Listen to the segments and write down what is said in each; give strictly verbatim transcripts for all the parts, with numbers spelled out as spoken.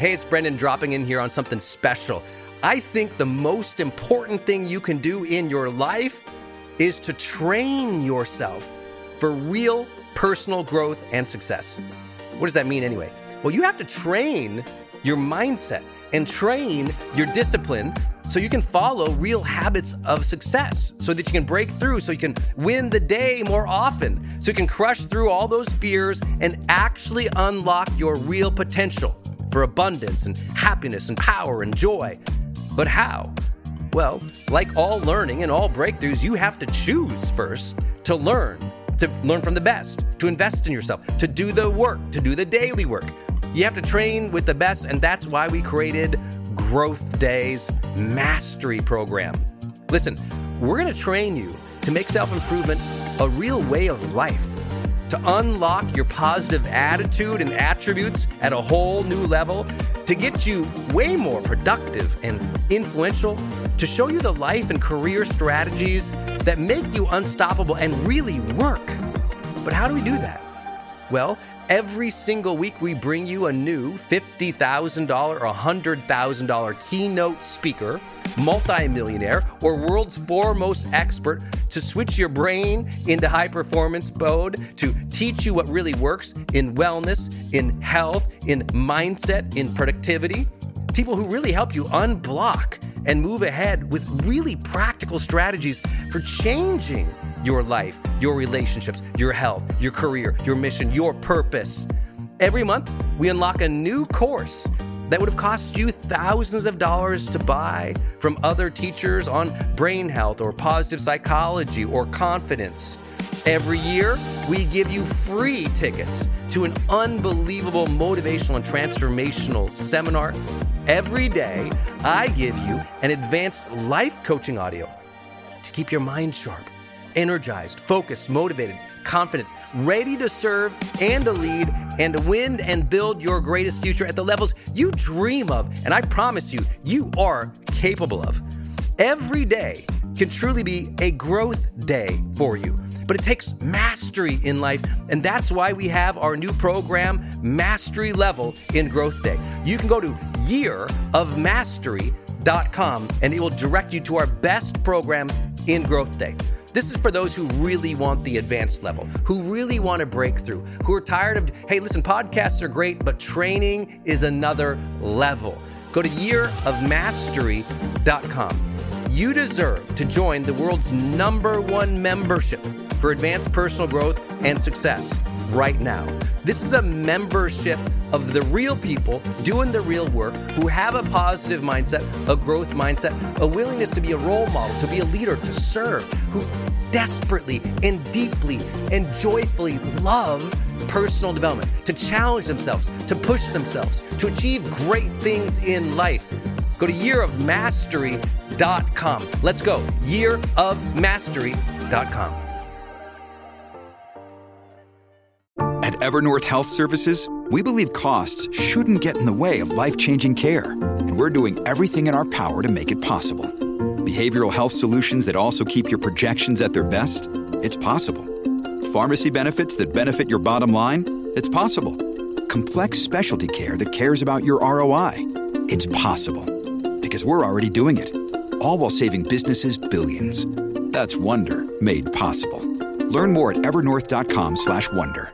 Hey, it's Brendan dropping in here on something special. I think the most important thing you can do in your life is to train yourself for real personal growth and success. What does that mean anyway? Well, you have to train your mindset and train your discipline so you can follow real habits of success, so that you can break through, so you can win the day more often, so you can crush through all those fears and actually unlock your real potential for abundance and happiness and power and joy. But how? Well, like all learning and all breakthroughs, you have to choose first to learn, to learn from the best, to invest in yourself, to do the work, to do the daily work. You have to train with the best, and that's why we created Growth Day's Mastery Program. Listen, we're going to train you to make self-improvement a real way of life, to unlock your positive attitude and attributes at a whole new level, to get you way more productive and influential, to show you the life and career strategies that make you unstoppable and really work. But how do we do that? Well, every single week we bring you a new fifty thousand dollars or one hundred thousand dollars keynote speaker, multimillionaire, or world's foremost expert to switch your brain into high performance mode, to teach you what really works in wellness, in health, in mindset, in productivity. People who really help you unblock and move ahead with really practical strategies for changing your life, your relationships, your health, your career, your mission, your purpose. Every month, we unlock a new course that would have cost you thousands of dollars to buy from other teachers on brain health or positive psychology or confidence. Every year, we give you free tickets to an unbelievable motivational and transformational seminar. Every day, I give you an advanced life coaching audio to keep your mind sharp, energized, focused, motivated, confident, ready to serve and to lead and to win and build your greatest future at the levels you dream of. And I promise you, you are capable of. Every day can truly be a growth day for you. But it takes mastery in life, and that's why we have our new program, Mastery Level in Growth Day. You can go to year of mastery dot com, and it will direct you to our best program in Growth Day. This is for those who really want the advanced level, who really want to break through, who are tired of, hey, listen, podcasts are great, but training is another level. Go to year of mastery dot com. You deserve to join the world's number one membership for advanced personal growth and success right now. This is a membership of the real people doing the real work, who have a positive mindset, a growth mindset, a willingness to be a role model, to be a leader, to serve, who desperately and deeply and joyfully love personal development, to challenge themselves, to push themselves, to achieve great things in life. Go to year of mastery dot com. Let's go. year of mastery dot com. At Evernorth Health Services, we believe costs shouldn't get in the way of life-changing care, and we're doing everything in our power to make it possible. Behavioral health solutions that also keep your projections at their best? It's possible. Pharmacy benefits that benefit your bottom line? It's possible. Complex specialty care that cares about your R O I? It's possible. Because we're already doing it. All while saving businesses billions. That's Wonder made possible. Learn more at evernorth dot com slash wonder.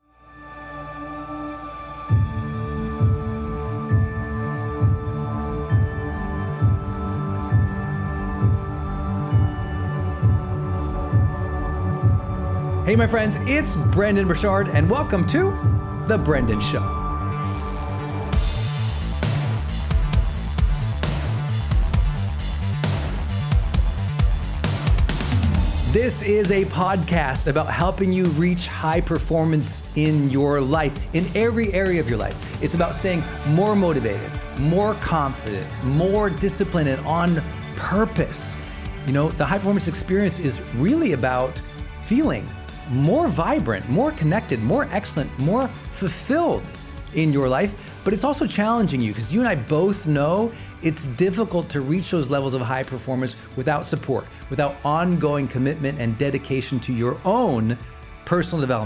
Hey, my friends, it's Brendon Burchard, and welcome to The Brendan Show. This is a podcast about helping you reach high performance in your life, in every area of your life. It's about staying more motivated, more confident, more disciplined, and on purpose. You know, the high performance experience is really about feeling more vibrant, more connected, more excellent, more fulfilled in your life. But it's also challenging you, because you and I both know it's difficult to reach those levels of high performance without support, without ongoing commitment and dedication to your own personal development.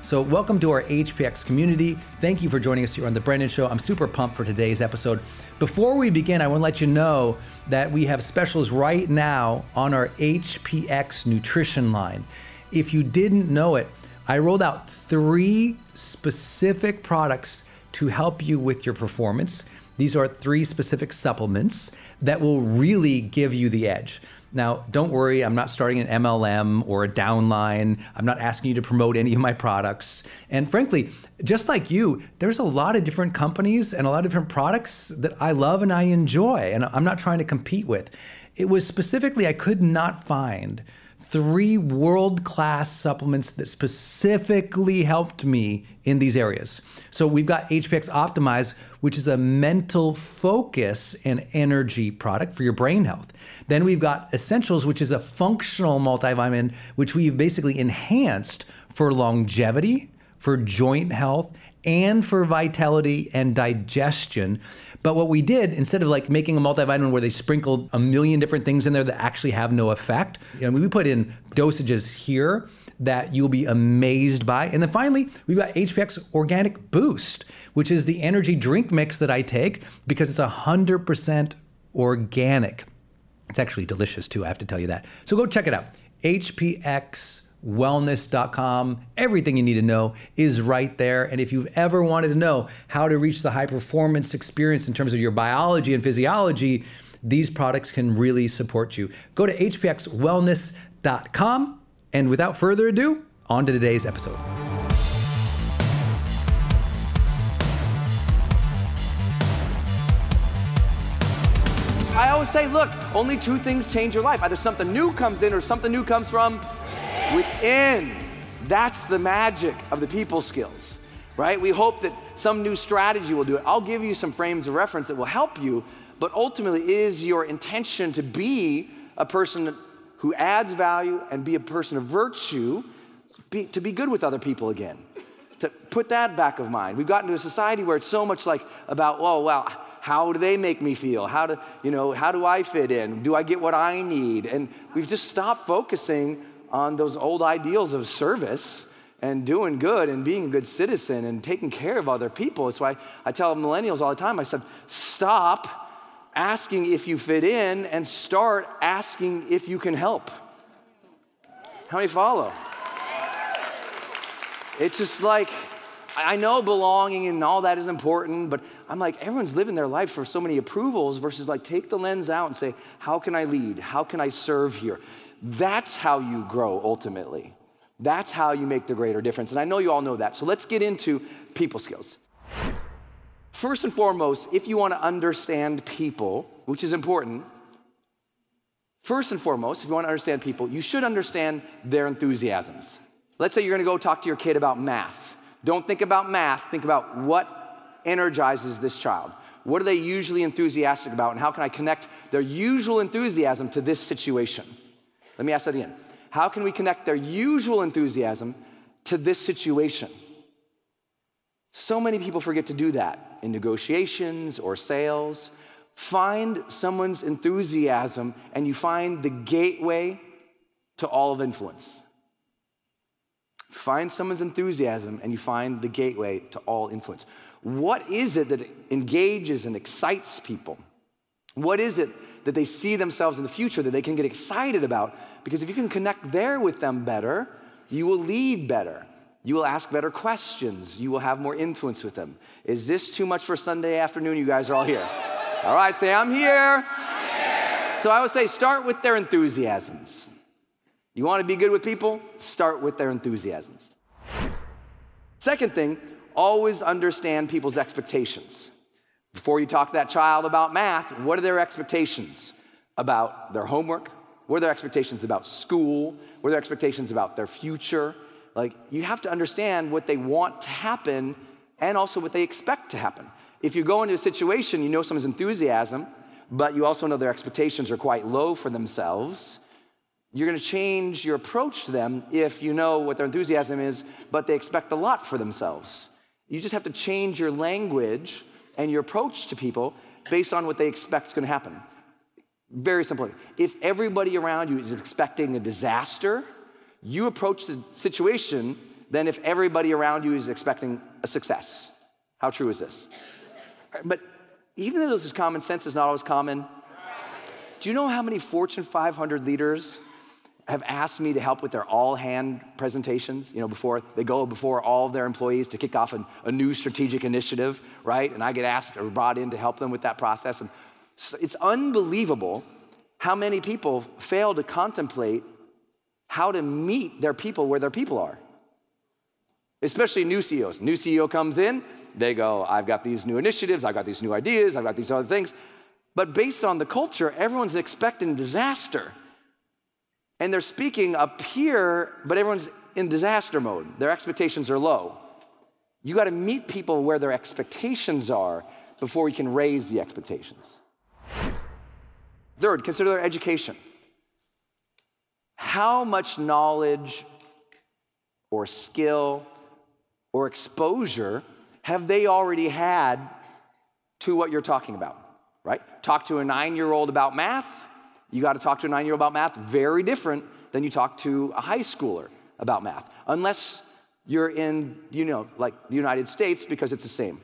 So welcome to our H P X community. Thank you for joining us here on The Brendon Show. I'm super pumped for today's episode. Before we begin, I want to let you know that we have specials right now on our H P X nutrition line. If you didn't know it, I rolled out three specific products to help you with your performance. These are three specific supplements that will really give you the edge. Now, don't worry, I'm not starting an M L M or a downline. I'm not asking you to promote any of my products. And frankly, just like you, there's a lot of different companies and a lot of different products that I love and I enjoy, and I'm not trying to compete with. It was specifically, I could not find three world-class supplements that specifically helped me in these areas. So we've got H P X Optimize, which is a mental focus and energy product for your brain health. Then we've got Essentials, which is a functional multivitamin, which we've basically enhanced for longevity, for joint health, and for vitality and digestion. But what we did, instead of like making a multivitamin where they sprinkled a million different things in there that actually have no effect, you know, we put in dosages here that you'll be amazed by. And then finally, we've got H P X Organic Boost, which is the energy drink mix that I take because it's one hundred percent organic. It's actually delicious too, I have to tell you that. So go check it out, H P X wellness dot com. Everything you need to know is right there. And if you've ever wanted to know how to reach the high performance experience in terms of your biology and physiology, these products can really support you. Go to H P X wellness dot com. And without further ado, on to today's episode. I always say, look, only two things change your life. Either something new comes in or something new comes from within. That's the magic of the people skills, right? We hope that some new strategy will do it. I'll give you some frames of reference that will help you, but ultimately it is your intention to be a person who adds value and be a person of virtue, be, to be good with other people again. To put that back of mind. We've gotten to a society where it's so much like about, oh, well, how do they make me feel? How do, you know, how do I fit in? Do I get what I need? And we've just stopped focusing on those old ideals of service and doing good and being a good citizen and taking care of other people. That's why I tell millennials all the time, I said, stop asking if you fit in and start asking if you can help. How many follow? It's just like, I know belonging and all that is important, but I'm like, everyone's living their life for so many approvals versus like, take the lens out and say, how can I lead? How can I serve here? That's how you grow ultimately. That's how you make the greater difference. And I know you all know that. So let's get into people skills. First and foremost, if you want to understand people, which is important, first and foremost, if you want to understand people, you should understand their enthusiasms. Let's say you're going to go talk to your kid about math. Don't think about math, think about what energizes this child. What are they usually enthusiastic about, and how can I connect their usual enthusiasm to this situation? Let me ask that again. How can we connect their usual enthusiasm to this situation? So many people forget to do that in negotiations or sales. Find someone's enthusiasm and you find the gateway to all of influence. Find someone's enthusiasm and you find the gateway to all influence. What is it that engages and excites people? What is it that they see themselves in the future that they can get excited about? Because if you can connect there with them better, you will lead better. You will ask better questions. You will have more influence with them. Is this too much for Sunday afternoon? You guys are all here. All right, say, I'm here. I'm here. So I would say start with their enthusiasms. You want to be good with people? Start with their enthusiasms. Second thing, always understand people's expectations. Before you talk to that child about math, what are their expectations about their homework? What are their expectations about school? What are their expectations about their future? Like, you have to understand what they want to happen and also what they expect to happen. If you go into a situation, you know someone's enthusiasm, but you also know their expectations are quite low for themselves, you're gonna change your approach to them if you know what their enthusiasm is, but they expect a lot for themselves. You just have to change your language and your approach to people based on what they expect is gonna happen. Very simply, if everybody around you is expecting a disaster, you approach the situation than if everybody around you is expecting a success. How true is this? But even though this is common sense, is not always common. Do you know how many Fortune five hundred leaders have asked me to help with their all-hand presentations, you know, before they go before all of their employees to kick off an, a new strategic initiative, right? And I get asked or brought in to help them with that process. And so it's unbelievable how many people fail to contemplate how to meet their people where their people are. Especially new C E Os. New C E O comes in, they go, I've got these new initiatives, I've got these new ideas, I've got these other things. But based on the culture, everyone's expecting disaster. And they're speaking up here, but everyone's in disaster mode. Their expectations are low. You gotta meet people where their expectations are before you can raise the expectations. Third, consider their education. How much knowledge or skill or exposure have they already had to what you're talking about, right? Talk to a nine-year-old about math. You got to talk to a nine-year-old about math. Very different than you talk to a high schooler about math, unless you're in, you know, like the United States, because it's the same.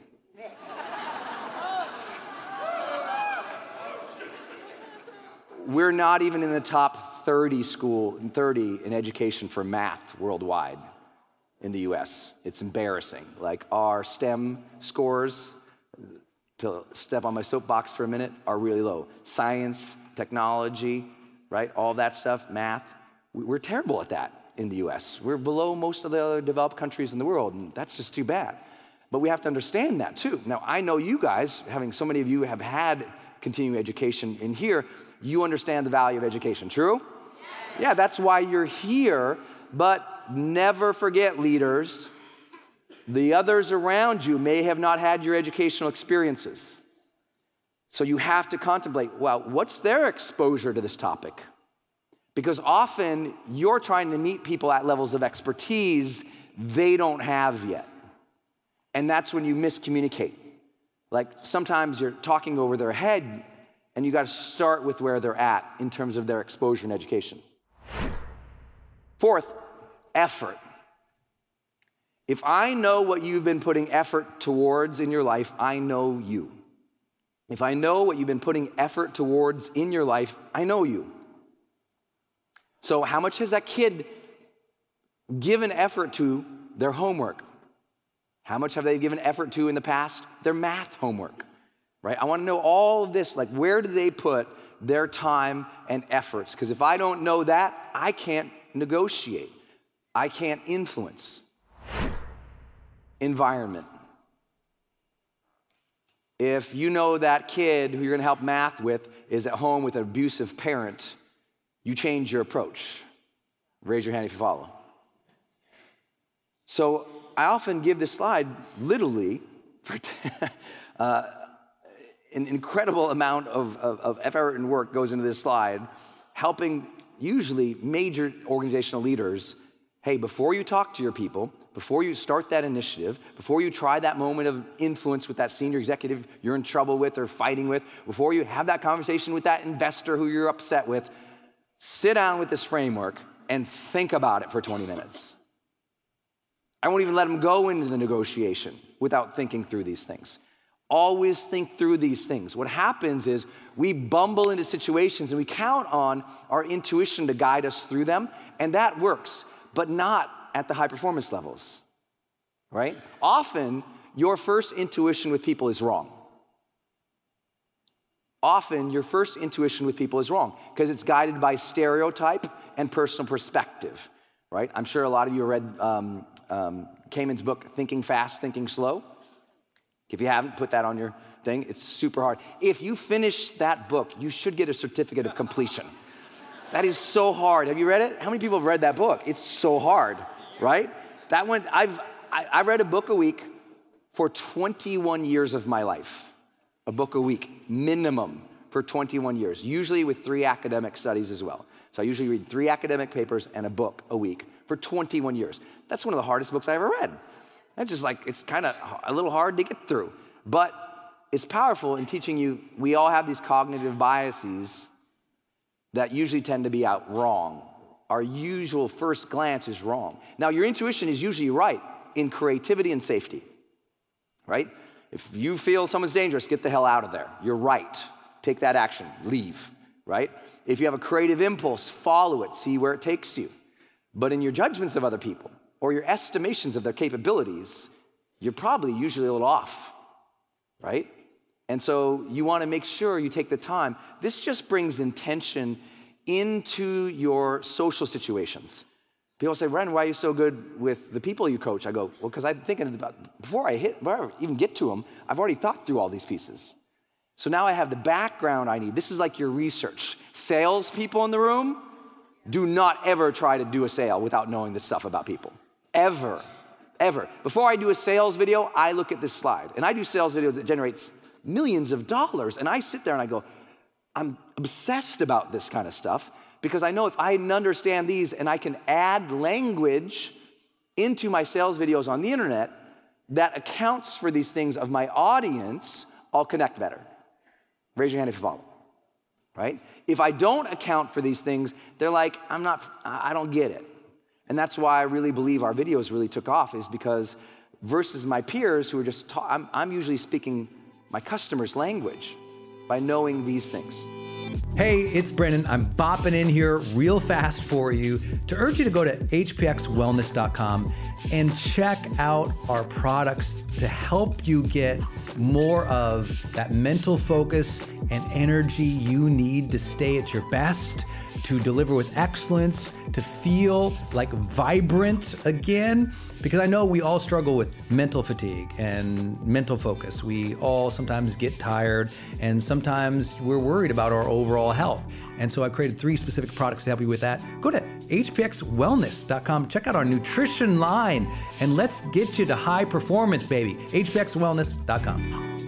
We're not even in the top thirty school, thirty in education for math worldwide in the U S. It's embarrassing. Like our STEM scores, to step on my soapbox for a minute, are really low. Science, technology, right? All that stuff, math. We're terrible at that in the U S. We're below most of the other developed countries in the world, and that's just too bad. But we have to understand that too. Now, I know you guys, having so many of you have had continuing education in here, you understand the value of education, true? Yes. Yeah, that's why you're here, but never forget, leaders, the others around you may have not had your educational experiences. So you have to contemplate, well, what's their exposure to this topic? Because often you're trying to meet people at levels of expertise they don't have yet. And that's when you miscommunicate. Like sometimes you're talking over their head and you gotta start with where they're at in terms of their exposure and education. Fourth, effort. If I know what you've been putting effort towards in your life, I know you. If I know what you've been putting effort towards in your life, I know you. So how much has that kid given effort to their homework? How much have they given effort to in the past? Their math homework, right? I wanna know all of this, like where do they put their time and efforts? Because if I don't know that, I can't negotiate. I can't influence. Environment. If you know that kid who you're gonna help math with is at home with an abusive parent, you change your approach. Raise your hand if you follow. So I often give this slide literally for uh, an incredible amount of, of, of effort and work goes into this slide, helping usually major organizational leaders, hey, before you talk to your people, before you start that initiative, before you try that moment of influence with that senior executive you're in trouble with or fighting with, before you have that conversation with that investor who you're upset with, sit down with this framework and think about it for twenty minutes. I won't even let them go into the negotiation without thinking through these things. Always think through these things. What happens is we bumble into situations and we count on our intuition to guide us through them, and that works, but not at the high performance levels, right? Often, your first intuition with people is wrong. Often, your first intuition with people is wrong because it's guided by stereotype and personal perspective, right? I'm sure a lot of you read um, um, Kahneman's book, Thinking Fast, Thinking Slow. If you haven't, put that on your thing. It's super hard. If you finish that book, you should get a certificate of completion. That is so hard. Have you read it? How many people have read that book? It's so hard, right? That one, I've I, I read a book a week for twenty-one years of my life. A book a week, minimum, for twenty-one years, usually with three academic studies as well. So I usually read three academic papers and a book a week for twenty-one years. That's one of the hardest books I ever read. It's just like, it's kind of a little hard to get through, but it's powerful in teaching you, we all have these cognitive biases that usually tend to be out wrong. our usual first glance is wrong. Now, your intuition is usually right in creativity and safety, right? If you feel someone's dangerous, get the hell out of there. You're right. Take that action, leave, right? If you have a creative impulse, follow it, see where it takes you. But in your judgments of other people or your estimations of their capabilities, you're probably usually a little off, right? And so you want to make sure you take the time. This just brings intention into your social situations. People say, Ren, why are you so good with the people you coach? I go, well, because I'm thinking about, before I hit, before I even get to them, I've already thought through all these pieces. So now I have the background I need. This is like your research. Salespeople in the room, do not ever try to do a sale without knowing this stuff about people. Ever, ever. Before I do a sales video, I look at this slide. And I do sales video that generates millions of dollars. And I sit there and I go, I'm obsessed about this kind of stuff because I know if I understand these and I can add language into my sales videos on the internet that accounts for these things of my audience, I'll connect better. Raise your hand if you follow, right? If I don't account for these things, they're like, I'm not, I don't get it. And that's why I really believe our videos really took off, is because versus my peers who are just, ta- I'm, I'm usually speaking my customer's language by knowing these things. Hey, it's Brendan. I'm bopping in here real fast for you to urge you to go to h p x wellness dot com and check out our products to help you get more of that mental focus and energy you need to stay at your best, to deliver with excellence, to feel like vibrant again. Because I know we all struggle with mental fatigue and mental focus. We all sometimes get tired, and sometimes we're worried about our overall health. And so I created three specific products to help you with that. Go to h p x wellness dot com, check out our nutrition line, and let's get you to high performance, baby. h p x wellness dot com.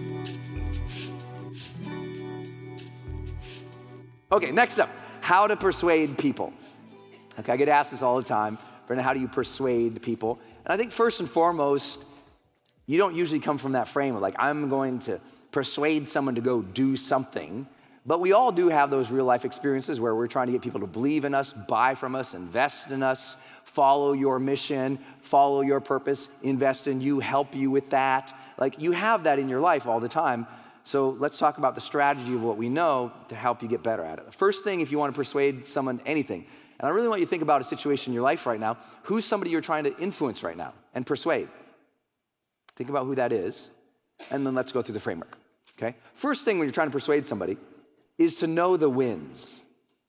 Okay, next up, how to persuade people. Okay, I get asked this all the time. Brendan, how do you persuade people? And I think first and foremost, you don't usually come from that frame of like, I'm going to persuade someone to go do something. But we all do have those real life experiences where we're trying to get people to believe in us, buy from us, invest in us, follow your mission, follow your purpose, invest in you, help you with that. Like you have that in your life all the time. So let's talk about the strategy of what we know to help you get better at it. The first thing, if you want to persuade someone anything, and I really want you to think about a situation in your life right now. Who's somebody you're trying to influence right now and persuade? Think about who that is, and then let's go through the framework, okay? First thing when you're trying to persuade somebody is to know the wins.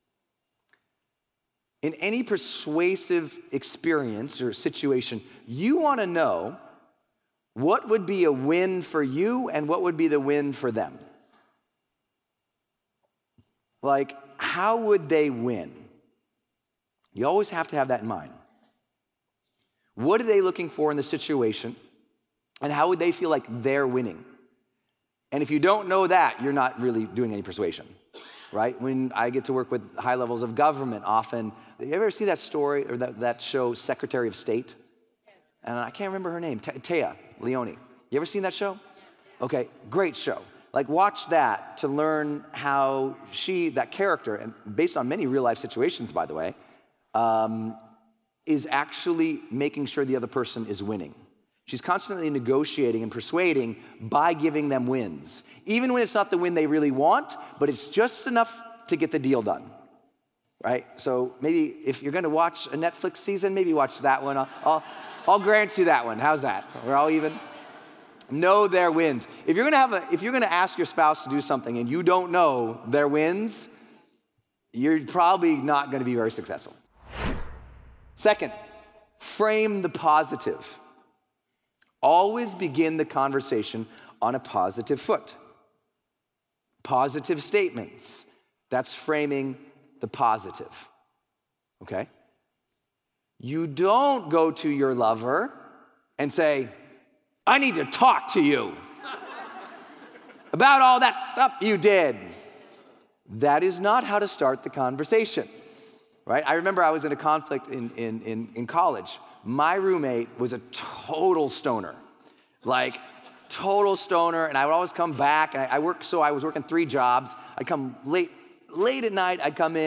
In any persuasive experience or situation, you want to know what would be a win for you and what would be the win for them. Like, how would they win? You always have to have that in mind. What are they looking for in the situation? And how would they feel like they're winning? And if you don't know that, you're not really doing any persuasion, right? When I get to work with high levels of government, often, you ever see that story or that, that show, Secretary of State? And I can't remember her name, Téa Leoni. You ever seen that show? Okay, great show. Like watch that to learn how she, that character, and based on many real life situations, by the way, um, is actually making sure the other person is winning. She's constantly negotiating and persuading by giving them wins. Even when it's not the win they really want, but it's just enough to get the deal done, right? So maybe if you're gonna watch a Netflix season, maybe watch that one. I'll, I'll, I'll grant you that one. How's that? We're all even? Know their wins. If you're gonna have a, if you're gonna ask your spouse to do something and you don't know their wins, you're probably not gonna be very successful. Second, frame the positive. Always begin the conversation on a positive foot. Positive statements. That's framing the positive, okay? You don't go to your lover and say, I need to talk to you about all that stuff you did. That is not how to start the conversation, right? I remember I was in a conflict in, in, in, in college. My roommate was a total stoner, like total stoner, and I would always come back. And I, I worked, so I was working three jobs. I'd come late, late at night, I'd come in,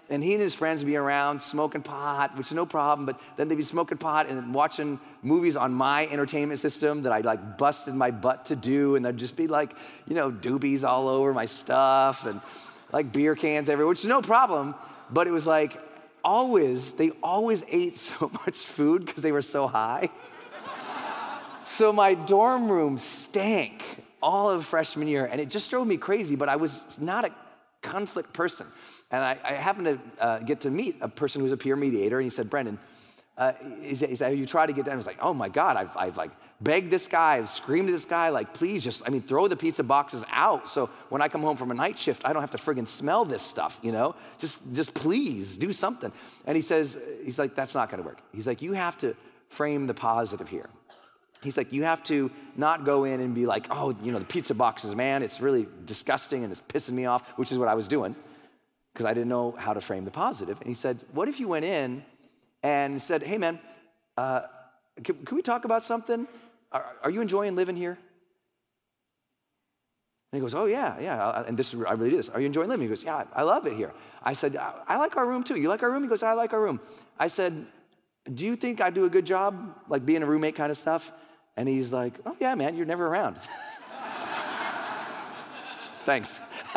and he and his friends would be around smoking pot, which is no problem, but then they'd be smoking pot and watching movies on my entertainment system that I like busted my butt to do, and there'd just be like, you know, doobies all over my stuff and like beer cans everywhere, which is no problem, but it was like always, they always ate so much food because they were so high. So my dorm room stank all of freshman year, and it just drove me crazy, but I was not a conflict person. And I, I happened to uh, get to meet a person who was a peer mediator, and he said, Brendan, uh, he said, he said, have you tried to get down? I was like, oh my God, I've, I've like begged this guy, I've screamed at this guy, like, please just, I mean, throw the pizza boxes out so when I come home from a night shift, I don't have to friggin' smell this stuff, you know? Just, just please do something. And he says, he's like, that's not gonna work. He's like, you have to frame the positive here. He's like, you have to not go in and be like, oh, you know, the pizza boxes, man, it's really disgusting and it's pissing me off, which is what I was doing, because I didn't know how to frame the positive. And he said, what if you went in and said, hey, man, uh, can, can we talk about something? Are, are you enjoying living here? And he goes, oh, yeah, yeah, and this, I really do this. Are you enjoying living? He goes, yeah, I love it here. I said, I, I like our room too. You like our room? He goes, I like our room. I said, do you think I do a good job, like being a roommate kind of stuff? And he's like, oh yeah, man, you're never around. Thanks.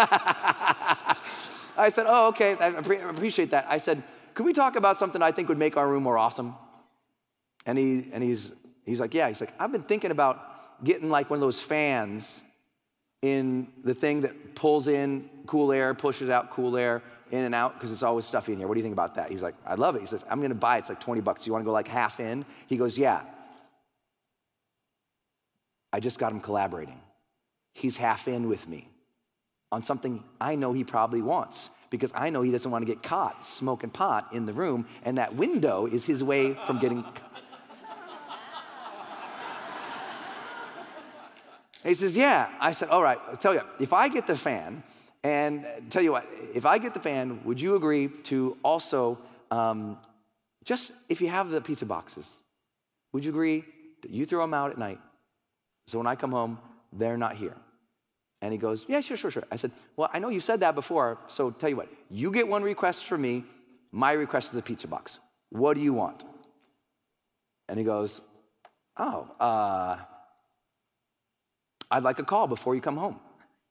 I said, oh, okay, I appreciate that. I said, could we talk about something I think would make our room more awesome? And he and he's he's like, yeah. He's like, I've been thinking about getting like one of those fans in the thing that pulls in cool air, pushes out cool air, in and out, because it's always stuffy in here. What do you think about that? He's like, I love it. He says, I'm gonna buy it. It's like twenty bucks. You wanna go like half in? He goes, yeah. I just got him collaborating. He's half in with me on something I know he probably wants, because I know he doesn't want to get caught smoking pot in the room, and that window is his way from getting caught. He says, yeah. I said, all right, I'll tell you, if I get the fan, and tell you what, if I get the fan, would you agree to also, um, just if you have the pizza boxes, would you agree that you throw them out at night? So when I come home, they're not here. And he goes, yeah, sure, sure, sure. I said, well, I know you said that before, so tell you what, you get one request from me, my request is the pizza box. What do you want? And he goes, oh, uh, I'd like a call before you come home.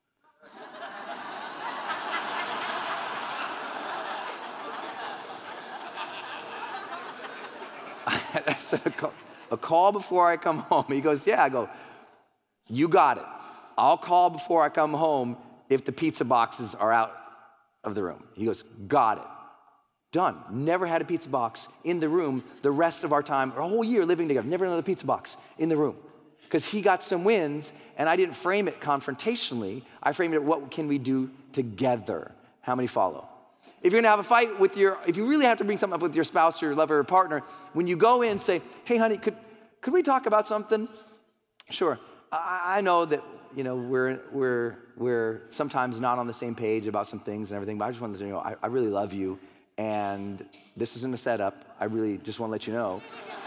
I said, a call, a call before I come home. He goes, yeah. I go, you got it. I'll call before I come home if the pizza boxes are out of the room. He goes, got it. Done. Never had a pizza box in the room the rest of our time, or a whole year living together. Never another pizza box in the room. Because he got some wins, and I didn't frame it confrontationally. I framed it, what can we do together? How many follow? If you're gonna have a fight with your, if you really have to bring something up with your spouse or your lover or partner, when you go in and say, hey honey, could, could we talk about something? Sure. I, I know that, you know, we're, we're, we're sometimes not on the same page about some things and everything, but I just wanted to let you know, I, I really love you, and this isn't a setup. I really just wanna let you know.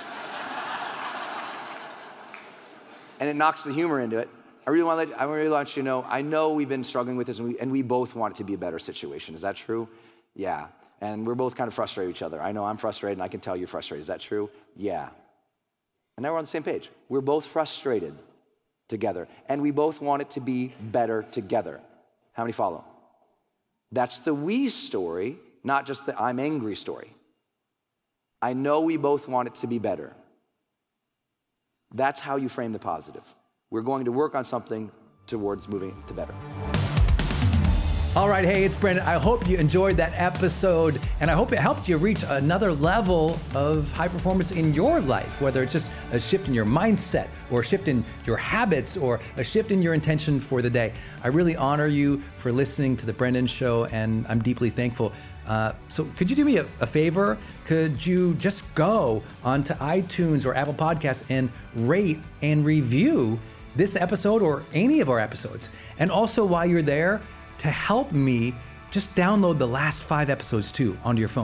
And it knocks the humor into it. I really want to let, I really want you to know, I know we've been struggling with this, and we, and we both want it to be a better situation. Is that true? Yeah. And we're both kind of frustrated with each other. I know I'm frustrated, and I can tell you're frustrated. Is that true? Yeah. And now we're on the same page. We're both frustrated together, and we both want it to be better together. How many follow? That's the we story, not just the I'm angry story. I know we both want it to be better. That's how you frame the positive. We're going to work on something towards moving to better. All right, hey, it's Brendan. I hope you enjoyed that episode, and I hope it helped you reach another level of high performance in your life, whether it's just a shift in your mindset or a shift in your habits or a shift in your intention for the day. I really honor you for listening to The Brendan Show, and I'm deeply thankful. Uh, so could you do me a, a favor? Could you just go onto iTunes or Apple Podcasts and rate and review this episode or any of our episodes? And also, while you're there, to help me, just download the last five episodes too onto your phone,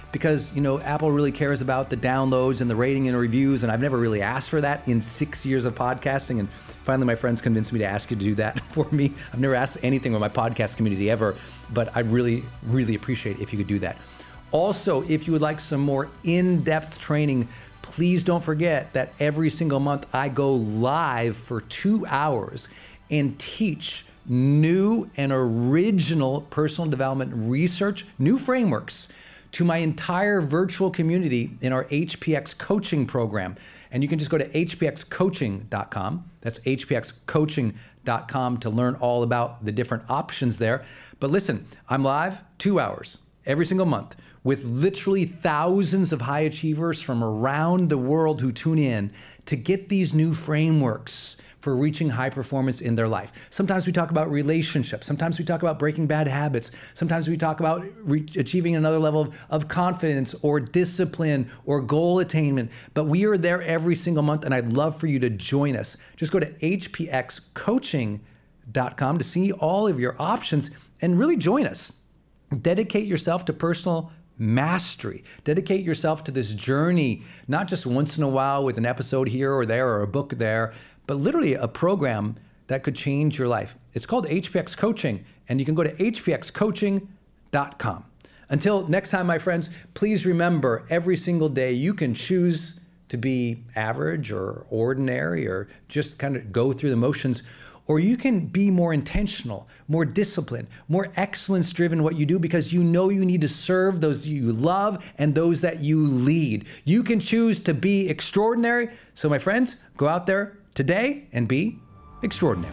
because, you know, Apple really cares about the downloads and the rating and reviews, and I've never really asked for that in six years of podcasting, and finally my friends convinced me to ask you to do that for me. I've never asked anything with my podcast community ever, but I really, really appreciate if you could do that. Also, if you would like some more in-depth training, please don't forget that every single month I go live for two hours and teach new and original personal development research, new frameworks to my entire virtual community in our H P X coaching program. And you can just go to h p x coaching dot com. That's h p x coaching dot com to learn all about the different options there. But listen, I'm live two hours every single month with literally thousands of high achievers from around the world who tune in to get these new frameworks for reaching high performance in their life. Sometimes we talk about relationships. Sometimes we talk about breaking bad habits. Sometimes we talk about re- achieving another level of, of confidence or discipline or goal attainment. But we are there every single month, and I'd love for you to join us. Just go to h p x coaching dot com to see all of your options and really join us. Dedicate yourself to personal mastery. Dedicate yourself to this journey, not just once in a while with an episode here or there or a book there, but literally a program that could change your life. It's called H P X Coaching, and you can go to h p x coaching dot com. Until next time, my friends, please remember every single day you can choose to be average or ordinary or just kind of go through the motions, or you can be more intentional, more disciplined, more excellence-driven in what you do because you know you need to serve those you love and those that you lead. You can choose to be extraordinary. So my friends, go out there today and be extraordinary.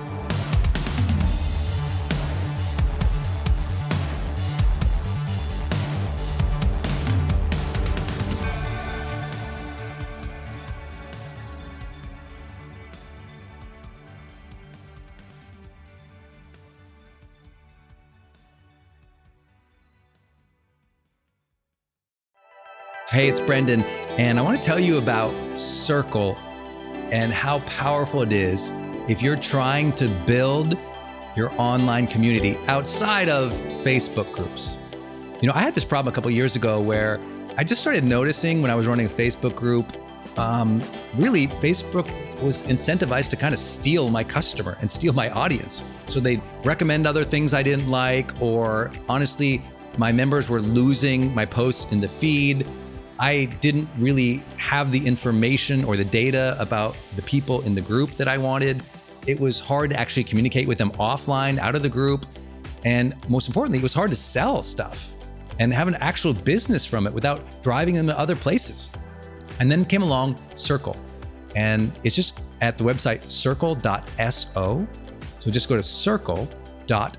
Hey, it's Brendan, and I want to tell you about Circle and how powerful it is if you're trying to build your online community outside of Facebook groups. You know, I had this problem a couple of years ago where I just started noticing when I was running a Facebook group, um, really Facebook was incentivized to kind of steal my customer and steal my audience. So they'd recommend other things I didn't like, or honestly, my members were losing my posts in the feed. I didn't really have the information or the data about the people in the group that I wanted. It was hard to actually communicate with them offline, out of the group. And most importantly, it was hard to sell stuff and have an actual business from it without driving them to other places. And then came along Circle. And it's just at the website circle dot so. So just go to circle dot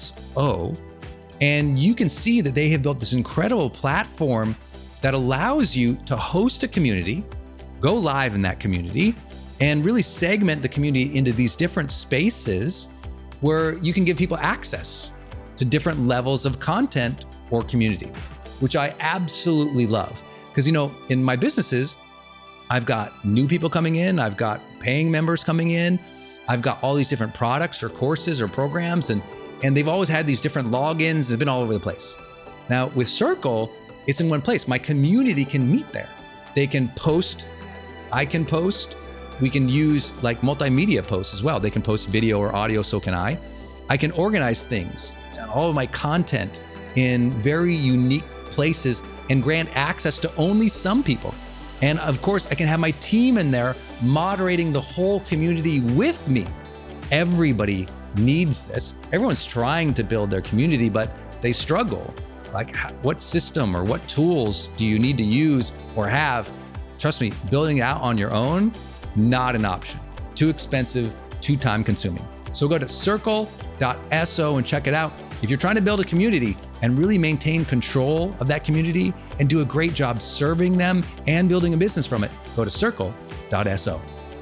so. And you can see that they have built this incredible platform that allows you to host a community, go live in that community, and really segment the community into these different spaces where you can give people access to different levels of content or community, which I absolutely love. Because, you know, in my businesses, I've got new people coming in, I've got paying members coming in, I've got all these different products or courses or programs, and, and they've always had these different logins, it's been all over the place. Now with Circle, it's in one place. My community can meet there. They can post, I can post. We can use like multimedia posts as well. They can post video or audio, so can I. I can organize things, all of my content in very unique places and grant access to only some people. And of course, I can have my team in there moderating the whole community with me. Everybody needs this. Everyone's trying to build their community, but they struggle. Like, what system or what tools do you need to use or have? Trust me, building it out on your own, not an option. Too expensive, too time consuming. So go to circle dot so and check it out. If you're trying to build a community and really maintain control of that community and do a great job serving them and building a business from it, go to circle dot so.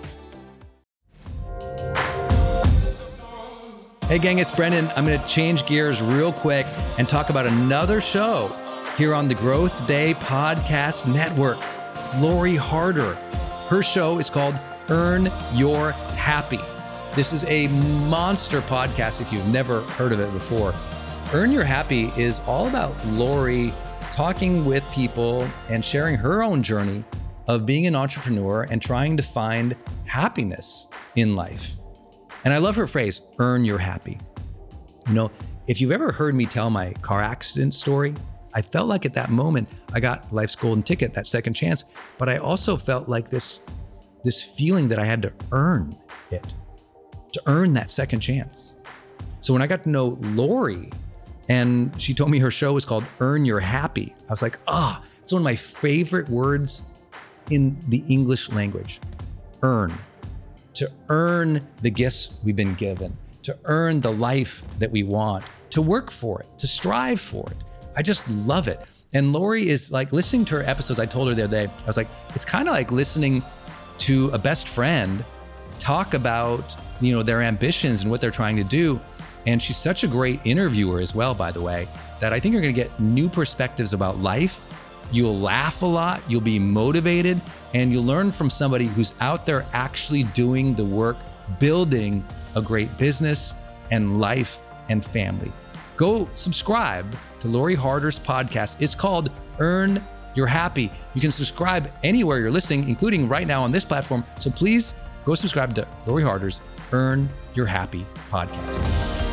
Hey gang, it's Brendan. I'm gonna change gears real quick and talk about another show here on the Growth Day Podcast Network. Lori Harder. Her show is called Earn Your Happy. This is a monster podcast if you've never heard of it before. Earn Your Happy is all about Lori talking with people and sharing her own journey of being an entrepreneur and trying to find happiness in life. And I love her phrase, earn your happy. You know, if you've ever heard me tell my car accident story, I felt like at that moment, I got life's golden ticket, that second chance, but I also felt like this, this feeling that I had to earn it, to earn that second chance. So when I got to know Lori, and she told me her show was called Earn Your Happy, I was like, ah, oh, it's one of my favorite words in the English language, earn. To earn the gifts we've been given, to earn the life that we want, to work for it, to strive for it. I just love it. And Lori is like, listening to her episodes, I told her the other day, I was like, it's kind of like listening to a best friend talk about, you know, their ambitions and what they're trying to do. And she's such a great interviewer as well, by the way, that I think you're gonna get new perspectives about life. You'll laugh a lot, you'll be motivated, and you'll learn from somebody who's out there actually doing the work, building a great business and life and family. Go subscribe to Lori Harder's podcast. It's called Earn Your Happy. You can subscribe anywhere you're listening, including right now on this platform. So please go subscribe to Lori Harder's Earn Your Happy podcast.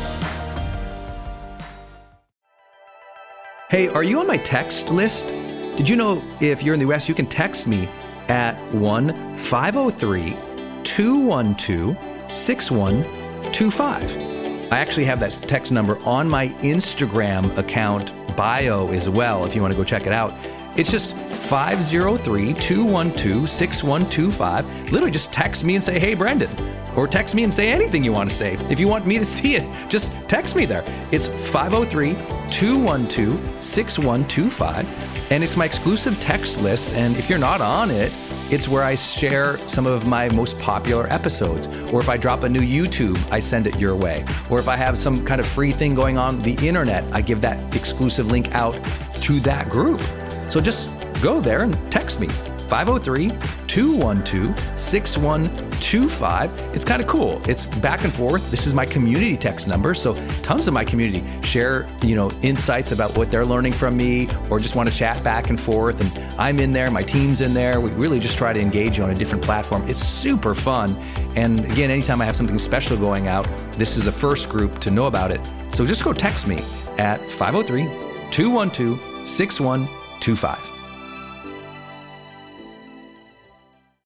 Hey, are you on my text list? Did you know if you're in the U S, you can text me at one five oh three, two one two, six one two five. I actually have that text number on my Instagram account bio as well, if you want to go check it out. It's just five oh three, two one two, six one two five. Literally just text me and say, hey, Brendan. Or text me and say anything you want to say. If you want me to see it, just text me there. It's five oh three, two one two, six one two five. And it's my exclusive text list. And if you're not on it, it's where I share some of my most popular episodes. Or if I drop a new YouTube, I send it your way. Or if I have some kind of free thing going on the internet, I give that exclusive link out to that group. So just go there and text me, five oh three, two one two, six one two five. It's kind of cool. It's back and forth. This is my community text number. So tons of my community share, you know, insights about what they're learning from me, or just want to chat back and forth. And I'm in there, my team's in there. We really just try to engage you on a different platform. It's super fun. And again, anytime I have something special going out, this is the first group to know about it. So just go text me at five oh three, two one two, six one two five.